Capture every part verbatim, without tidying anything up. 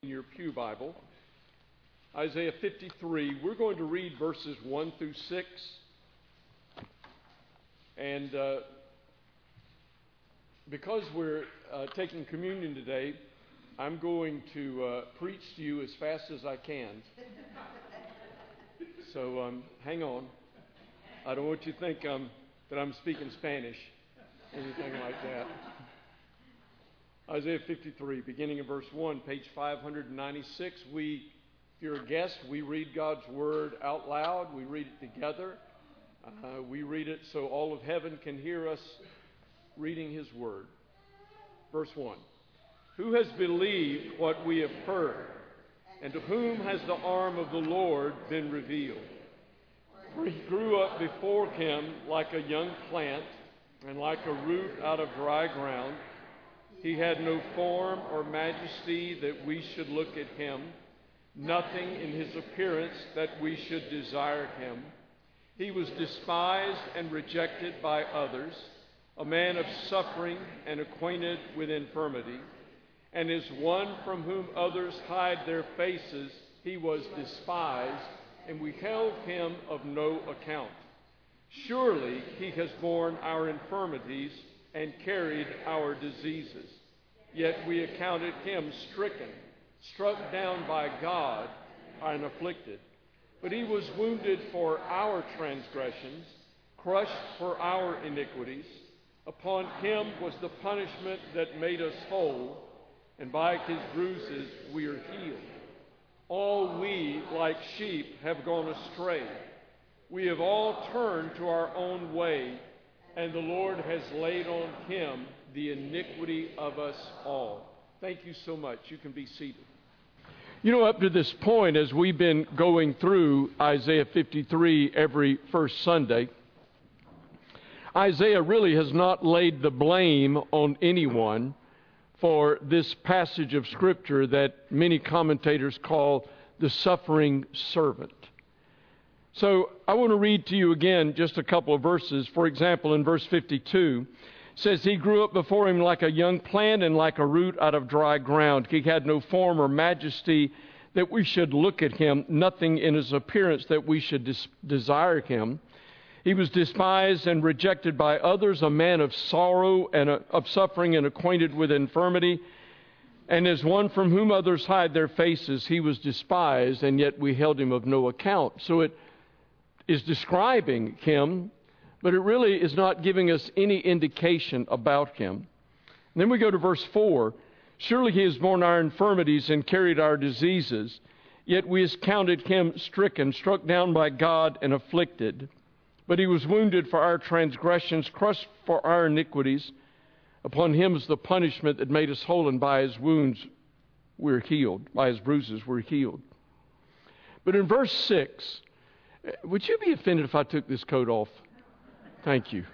In your pew Bible, Isaiah fifty-three, we're going to read verses one through six, and uh, because we're uh, taking communion today, I'm going to uh, preach to you as fast as I can, so um, hang on. I don't want you to think um, that I'm speaking Spanish, anything like that. Isaiah fifty-three, beginning in verse one, page five ninety-six. We, if you're a guest, we read God's Word out loud. We read it together. Uh, we read it so all of heaven can hear us reading His Word. Verse one, who has believed what we have heard, and to whom has the arm of the Lord been revealed? For He grew up before Him like a young plant, and like a root out of dry ground. He had no form or majesty that we should look at Him, nothing in His appearance that we should desire Him. He was despised and rejected by others, a man of suffering and acquainted with infirmity. And as one from whom others hide their faces, He was despised, and we held Him of no account. Surely He has borne our infirmities and carried our diseases. Yet we accounted Him stricken, struck down by God, and afflicted. But He was wounded for our transgressions, crushed for our iniquities. Upon Him was the punishment that made us whole, and by His bruises we are healed. All we, like sheep, have gone astray. We have all turned to our own way, and the Lord has laid on Him the iniquity of us all. Thank you so much. You can be seated. You know, up to this point, as we've been going through Isaiah fifty-three every first Sunday, Isaiah really has not laid the blame on anyone for this passage of Scripture that many commentators call the suffering servant. So I want to read to you again just a couple of verses. For example, in verse fifty-two, it says, He grew up before Him like a young plant and like a root out of dry ground. He had no form or majesty that we should look at Him, nothing in His appearance that we should des- desire Him. He was despised and rejected by others, a man of sorrow and a, of suffering and acquainted with infirmity. And as one from whom others hide their faces, He was despised, and yet we held Him of no account. So it is describing Him, but it really is not giving us any indication about Him. And then we go to verse four. Surely He has borne our infirmities and carried our diseases, yet we counted Him stricken, struck down by God, and afflicted. But He was wounded for our transgressions, crushed for our iniquities. Upon Him is the punishment that made us whole, and by His wounds we're healed. By His bruises we're healed. But in verse six, would you be offended if I took this coat off? Thank you.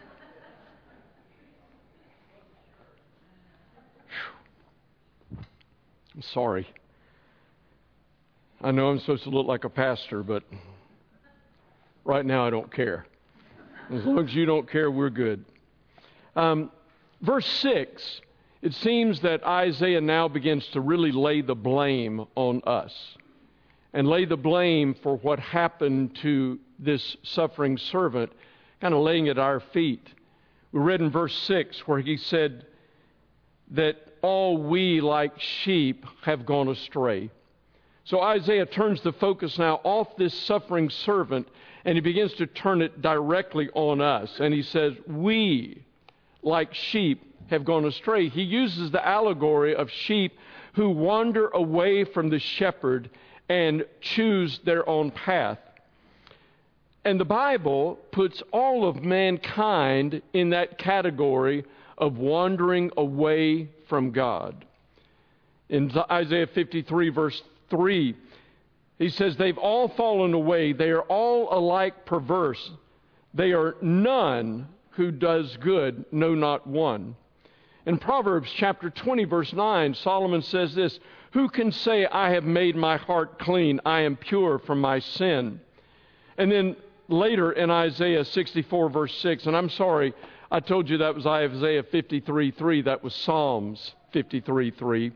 Whew. I'm sorry. I know I'm supposed to look like a pastor, but right now I don't care. As long as you don't care, we're good. Um, verse six, it seems that Isaiah now begins to really lay the blame on us, and lay the blame for what happened to this suffering servant, kind of laying it at our feet. We read in verse six where he said that all we like sheep have gone astray. So Isaiah turns the focus now off this suffering servant, and he begins to turn it directly on us. And he says, we, like sheep, have gone astray. He uses the allegory of sheep who wander away from the shepherd and choose their own path. And the Bible puts all of mankind in that category of wandering away from God. In Isaiah fifty-three, verse three, he says, they've all fallen away. They are all alike perverse. They are none who does good, no, not one. In Proverbs chapter twenty, verse nine, Solomon says this, who can say, I have made my heart clean, I am pure from my sin? And then later in Isaiah sixty-four, verse six, and I'm sorry, I told you that was Isaiah fifty-three, three, that was Psalms fifty-three, three.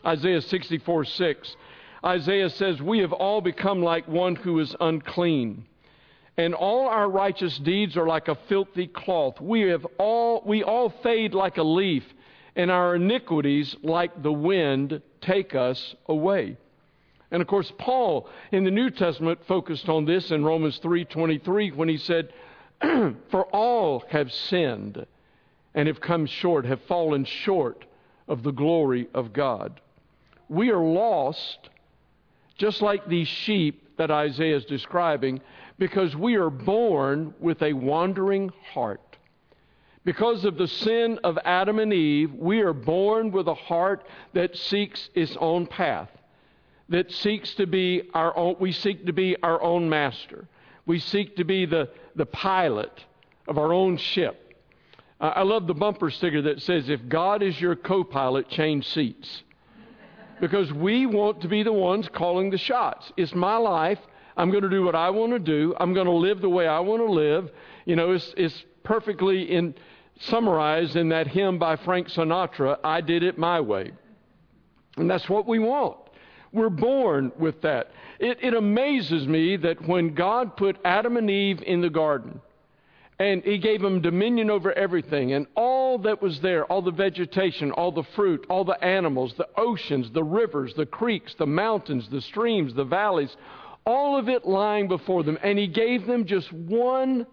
Isaiah sixty-four six. Isaiah says, "We have all become like one who is unclean, and all our righteous deeds are like a filthy cloth. We have all we all fade like a leaf, and our iniquities like the wind take us away." And of course, Paul in the New Testament focused on this in Romans three twenty-three when he said, "For all have sinned and have come short, have fallen short of the glory of God." We are lost, just like these sheep that Isaiah is describing, because we are born with a wandering heart. Because of the sin of Adam and Eve, we are born with a heart that seeks its own path, that seeks to be our own, we seek to be our own master. We seek to be the, the pilot of our own ship. Uh, I love the bumper sticker that says, "If God is your co-pilot, change seats." Because we want to be the ones calling the shots. It's my life. I'm going to do what I want to do. I'm going to live the way I want to live. You know, it's, it's perfectly in, summarized in that hymn by Frank Sinatra, "I Did It My Way." And that's what we want. We're born with that. It, it amazes me that when God put Adam and Eve in the garden, and He gave them dominion over everything, and all that was there, all the vegetation, all the fruit, all the animals, the oceans, the rivers, the creeks, the mountains, the streams, the valleys, all of it lying before them. And He gave them just one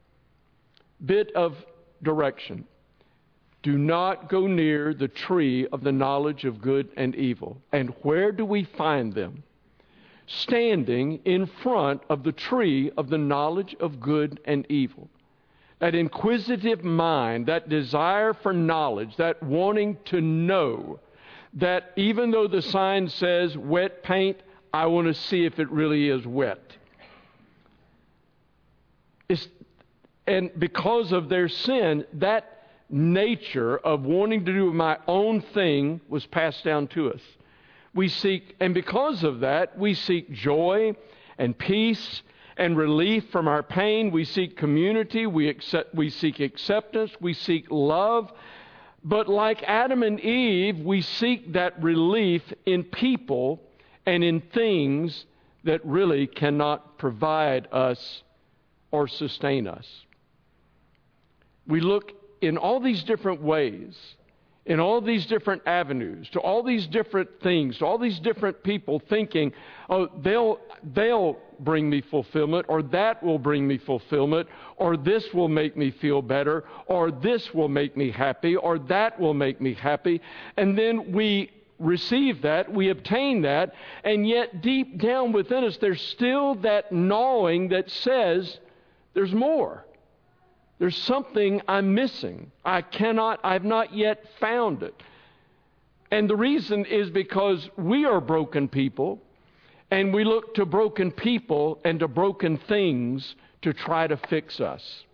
bit of direction. Do not go near the tree of the knowledge of good and evil. And where do we find them? Standing in front of the tree of the knowledge of good and evil. That inquisitive mind, that desire for knowledge, that wanting to know, that even though the sign says wet paint, I want to see if it really is wet. It's, and because of their sin, that nature of wanting to do my own thing was passed down to us. We seek, and because of that, we seek joy and peace and relief from our pain. We seek community. We accept, we seek acceptance. We seek love. But like Adam and Eve, we seek that relief in people and in things that really cannot provide us or sustain us. We look in all these different ways, in all these different avenues, to all these different things, to all these different people thinking, oh, they'll, they'll bring me fulfillment, or that will bring me fulfillment, or this will make me feel better, or this will make me happy, or that will make me happy. And then we receive that, we obtain that, and yet deep down within us, there's still that gnawing that says, there's more. There's something I'm missing. I cannot, I've not yet found it. And the reason is because we are broken people, and we look to broken people and to broken things to try to fix us.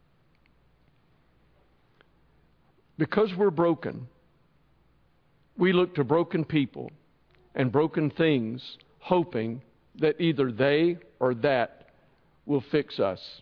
Because we're broken, we look to broken people and broken things, hoping that either they or that will fix us.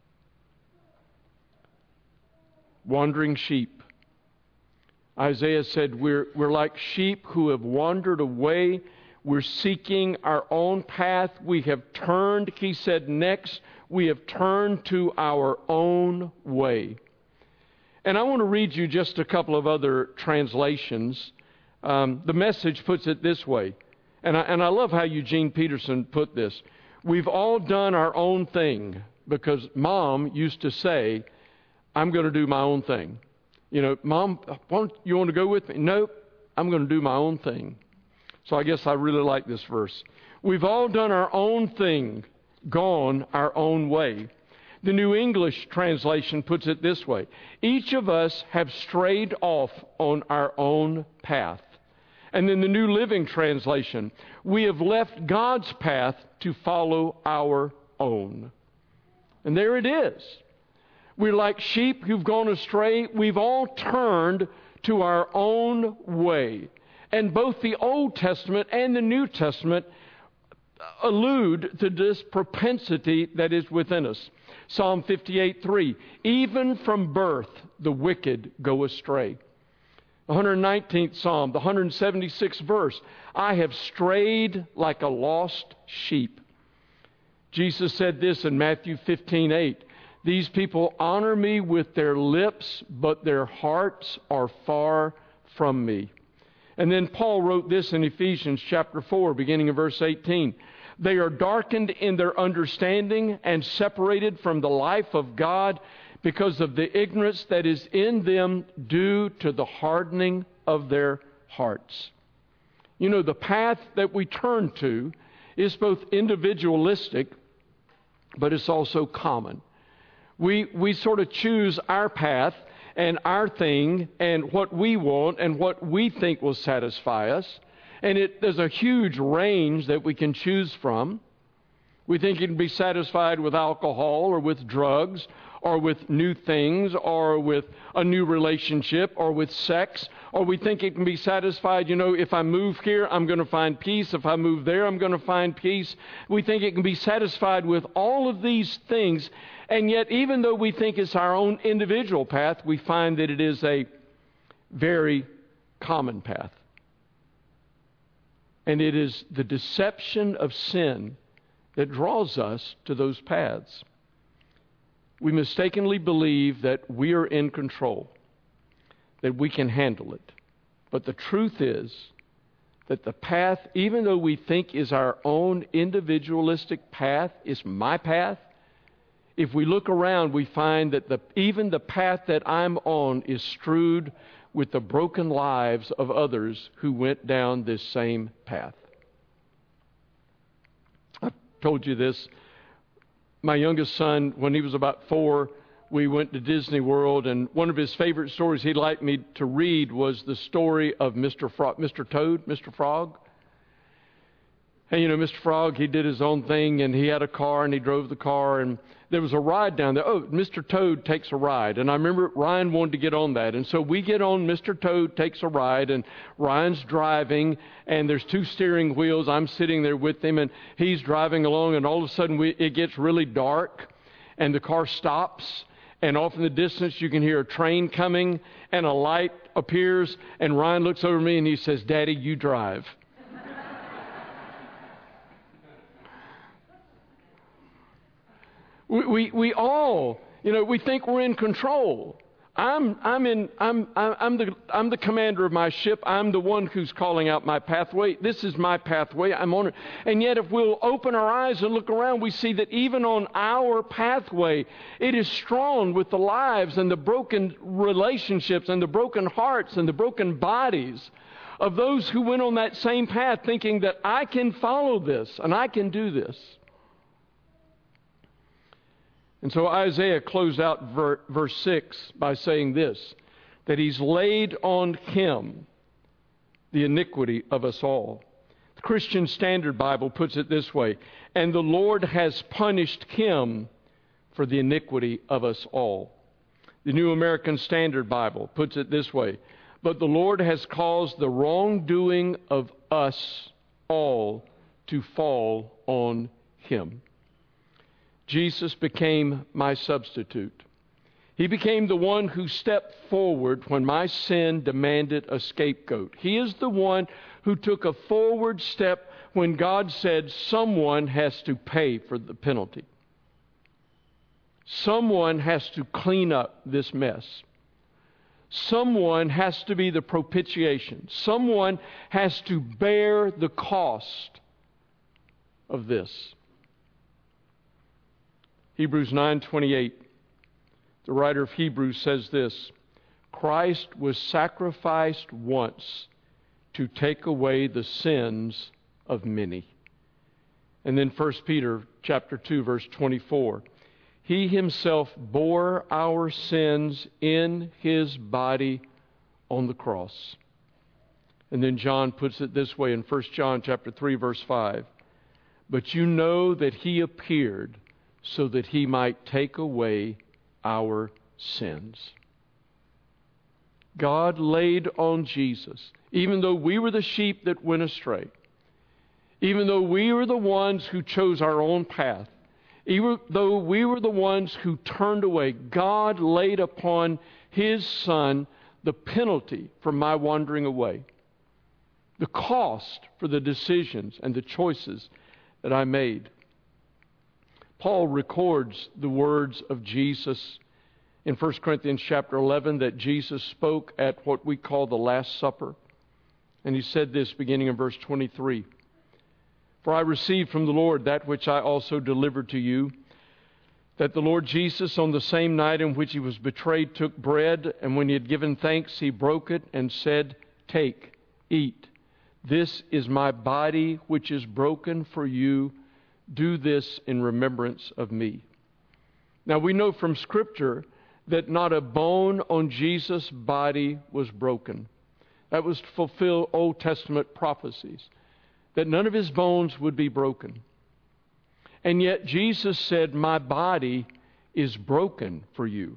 Wandering sheep. Isaiah said we're, we're like sheep who have wandered away. We're seeking our own path. We have turned, he said, next, we have turned to our own way. And I want to read you just a couple of other translations. Um, the Message puts it this way, and I, and I love how Eugene Peterson put this. We've all done our own thing, because Mom used to say, I'm going to do my own thing. You know, Mom, you want to go with me? Nope, I'm going to do my own thing. So I guess I really like this verse. We've all done our own thing, gone our own way. The New English translation puts it this way. Each of us have strayed off on our own path. And then the New Living Translation, we have left God's path to follow our own. And there it is. We're like sheep who've gone astray. We've all turned to our own way. And both the Old Testament and the New Testament allude to this propensity that is within us. Psalm fifty-eight three, even from birth the wicked go astray. The one hundred nineteenth Psalm, the one hundred seventy-sixth verse. I have strayed like a lost sheep. Jesus said this in Matthew fifteen eight. These people honor me with their lips, but their hearts are far from me. And then Paul wrote this in Ephesians chapter four, beginning in verse eighteen. They are darkened in their understanding and separated from the life of God because of the ignorance that is in them due to the hardening of their hearts. You know, the path that we turn to is both individualistic, but it's also common. We, we sort of choose our path and our thing and what we want and what we think will satisfy us. And it, there's a huge range that we can choose from. We think you can be satisfied with alcohol or with drugs or with new things or with a new relationship or with sex. Or we think it can be satisfied, you know, if I move here, I'm going to find peace. If I move there, I'm going to find peace. We think it can be satisfied with all of these things. And yet, even though we think it's our own individual path, we find that it is a very common path. And it is the deception of sin that draws us to those paths. We mistakenly believe that we are in control, that we can handle it. But the truth is that the path, even though we think is our own individualistic path, is my path, if we look around, we find that the, even the path that I'm on is strewed with the broken lives of others who went down this same path. I've told you this. My youngest son, when he was about four, we went to Disney World, and one of his favorite stories he'd like me to read was the story of Mister Frog, Mister Toad, Mister Frog. And, you know, Mister Frog, he did his own thing, and he had a car, and he drove the car, and there was a ride down there. Oh, Mister Toad takes a ride. And I remember Ryan wanted to get on that. And so we get on Mister Toad takes a ride, and Ryan's driving, and there's two steering wheels. I'm sitting there with him, and he's driving along, and all of a sudden we, it gets really dark, and the car stops, and off in the distance you can hear a train coming, and a light appears, and Ryan looks over at me, and he says, "Daddy, you drive." We, we we all, you know, we think we're in control. I'm I'm in I'm I'm the I'm the commander of my ship. I'm the one who's calling out my pathway. This is my pathway. I'm on it. And yet, if we'll open our eyes and look around, we see that even on our pathway, it is strewn with the lives and the broken relationships and the broken hearts and the broken bodies of those who went on that same path, thinking that I can follow this and I can do this. And so Isaiah closed out ver- verse six by saying this, that he's laid on him the iniquity of us all. The Christian Standard Bible puts it this way, and the Lord has punished him for the iniquity of us all. The New American Standard Bible puts it this way, but the Lord has caused the wrongdoing of us all to fall on him. Jesus became my substitute. He became the one who stepped forward when my sin demanded a scapegoat. He is the one who took a forward step when God said someone has to pay for the penalty. Someone has to clean up this mess. Someone has to be the propitiation. Someone has to bear the cost of this. Hebrews nine twenty-eight, the writer of Hebrews says this, Christ was sacrificed once to take away the sins of many. And then First Peter chapter two, verse twenty-four, He himself bore our sins in his body on the cross. And then John puts it this way in First John chapter three, verse five, but you know that he appeared so that he might take away our sins. God laid on Jesus, even though we were the sheep that went astray, even though we were the ones who chose our own path, even though we were the ones who turned away, God laid upon his Son the penalty for my wandering away, the cost for the decisions and the choices that I made. Paul records the words of Jesus in First Corinthians chapter eleven that Jesus spoke at what we call the Last Supper. And he said this beginning in verse twenty-three. For I received from the Lord that which I also delivered to you, that the Lord Jesus, on the same night in which he was betrayed, took bread, and when he had given thanks, he broke it and said, Take, eat. This is my body which is broken for you. Do this in remembrance of me. Now we know from Scripture that not a bone on Jesus' body was broken. That was to fulfill Old Testament prophecies, that none of his bones would be broken. And yet Jesus said, my body is broken for you.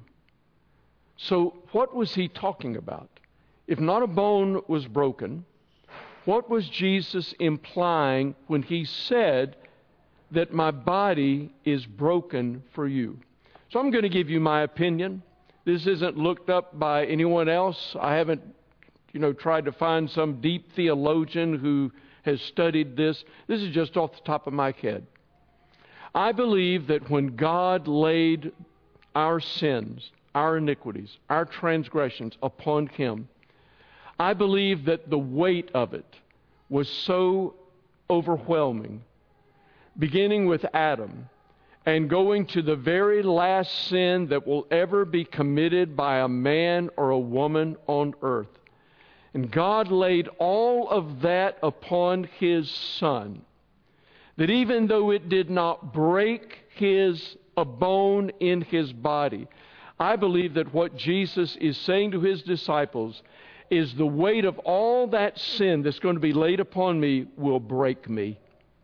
So what was he talking about? If not a bone was broken, what was Jesus implying when he said that my body is broken for you? So I'm going to give you my opinion. This isn't looked up by anyone else. I haven't, you know, tried to find some deep theologian who has studied this. This is just off the top of my head. I believe that when God laid our sins, our iniquities, our transgressions upon him, I believe that the weight of it was so overwhelming, beginning with Adam and going to the very last sin that will ever be committed by a man or a woman on earth. And God laid all of that upon his Son, that even though it did not break his a bone in his body, I believe that what Jesus is saying to his disciples is the weight of all that sin that's going to be laid upon me will break me.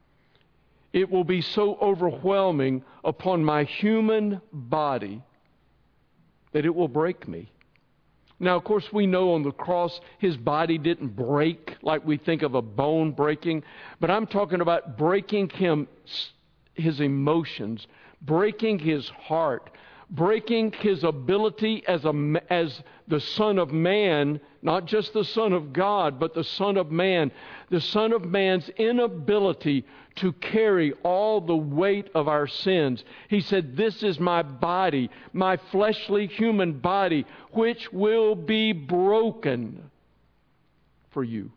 It will be so overwhelming upon my human body that it will break me. Now, of course, we know on the cross his body didn't break like we think of a bone breaking, but I'm talking about breaking him, his emotions, breaking his heart, breaking his ability as a, as the Son of Man, not just the Son of God, but the Son of Man, the Son of Man's inability to carry all the weight of our sins. He said, this is my body, my fleshly human body, which will be broken for you.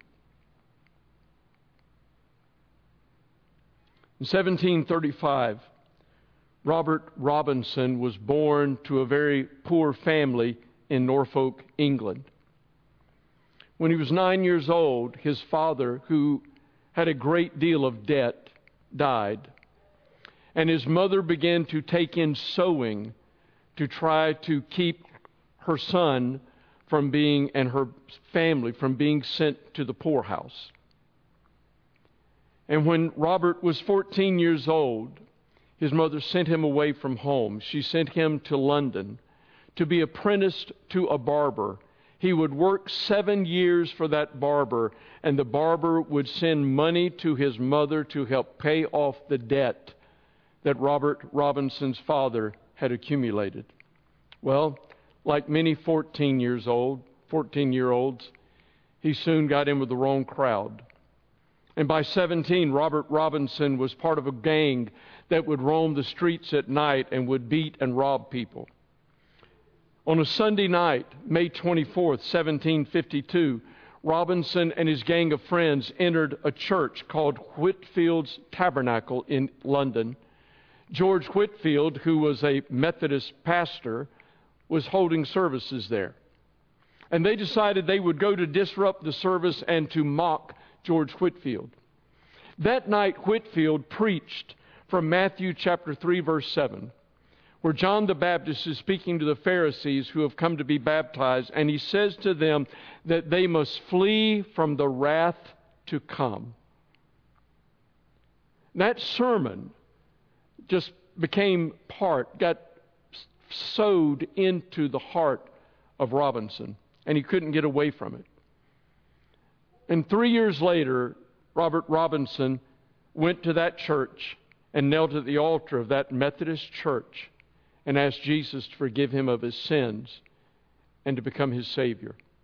In seventeen thirty-five, Robert Robinson was born to a very poor family in Norfolk, England. When he was nine years old, his father, who had a great deal of debt, died. And his mother began to take in sewing to try to keep her son from being, and her family from being sent to the poorhouse. And when Robert was fourteen years old, his mother sent him away from home. She sent him to London to be apprenticed to a barber. He would work seven years for that barber, and the barber would send money to his mother to help pay off the debt that Robert Robinson's father had accumulated. Well, like many fourteen years old, fourteen-year-olds, he soon got in with the wrong crowd. And by seventeen, Robert Robinson was part of a gang that would roam the streets at night and would beat and rob people. On a Sunday night, May twenty-fourth, seventeen fifty-two, Robinson and his gang of friends entered a church called Whitfield's Tabernacle in London. George Whitfield, who was a Methodist pastor, was holding services there. And they decided they would go to disrupt the service and to mock George Whitfield. That night, Whitfield preached from Matthew chapter three, verse seven, where John the Baptist is speaking to the Pharisees who have come to be baptized, and he says to them that they must flee from the wrath to come. That sermon just became part, got sewed into the heart of Robinson, and he couldn't get away from it. And three years later, Robert Robinson went to that church and knelt at the altar of that Methodist church and asked Jesus to forgive him of his sins and to become his Savior.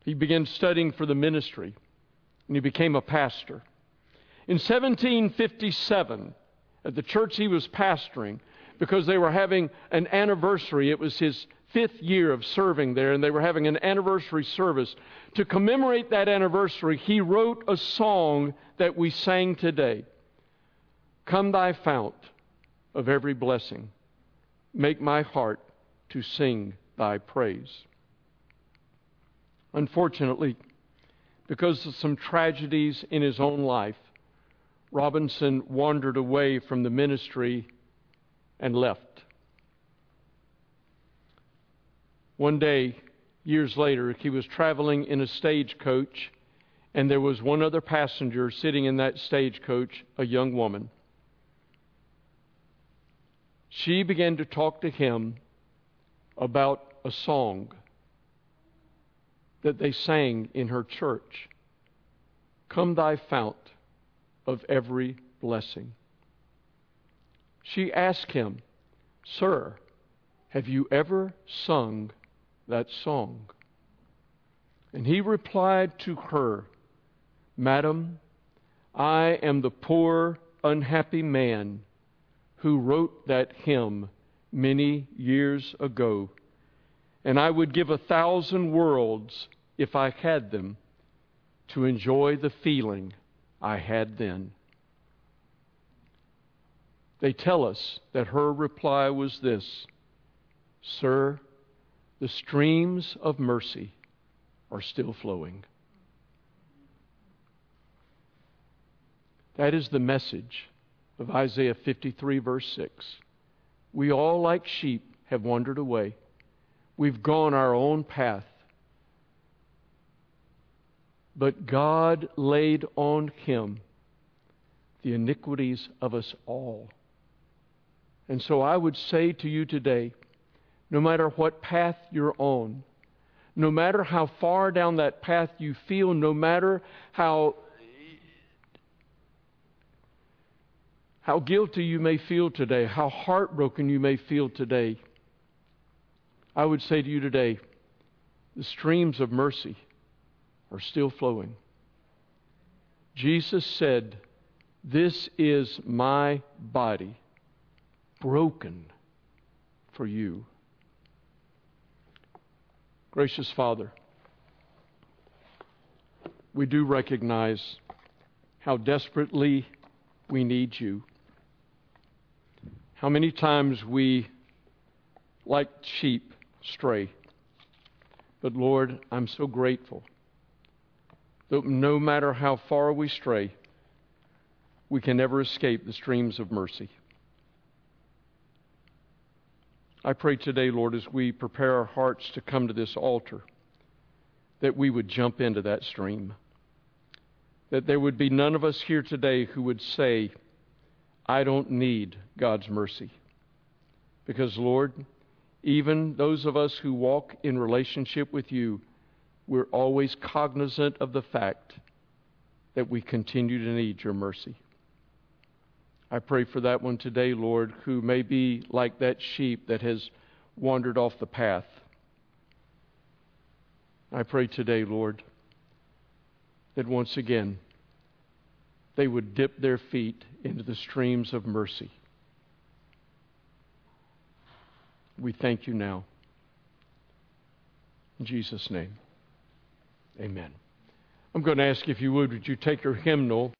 He began studying for the ministry, and he became a pastor. In seventeen fifty-seven, at the church he was pastoring, because they were having an anniversary, it was his fifth year of serving there, and they were having an anniversary service. To commemorate that anniversary, he wrote a song that we sang today. Come thy fount of every blessing, make my heart to sing thy praise. Unfortunately, because of some tragedies in his own life, Robinson wandered away from the ministry and left. One day, years later, he was traveling in a stagecoach, and there was one other passenger sitting in that stagecoach, a young woman. She began to talk to him about a song that they sang in her church. Come thy fount of every blessing. She asked him, Sir, have you ever sung that song? And he replied to her, Madam, I am the poor, unhappy man who wrote that hymn many years ago, and I would give a thousand worlds, if I had them, to enjoy the feeling I had then. They tell us that her reply was this, Sir, the streams of mercy are still flowing. That is the message of Isaiah fifty-three, verse six. We all, like sheep, have wandered away. We've gone our own path. But God laid on him the iniquities of us all. And so I would say to you today, no matter what path you're on, no matter how far down that path you feel, no matter how, how guilty you may feel today, how heartbroken you may feel today, I would say to you today, the streams of mercy are still flowing. Jesus said, this is my body broken for you. Gracious Father, we do recognize how desperately we need you. How many times we, like sheep, stray. But Lord, I'm so grateful that no matter how far we stray, we can never escape the streams of mercy. I pray today, Lord, as we prepare our hearts to come to this altar, that we would jump into that stream. That there would be none of us here today who would say, I don't need God's mercy. Because, Lord, even those of us who walk in relationship with you, we're always cognizant of the fact that we continue to need your mercy. I pray for that one today, Lord, who may be like that sheep that has wandered off the path. I pray today, Lord, that once again they would dip their feet into the streams of mercy. We thank you now. In Jesus' name, amen. I'm going to ask if you would, would you take your hymnal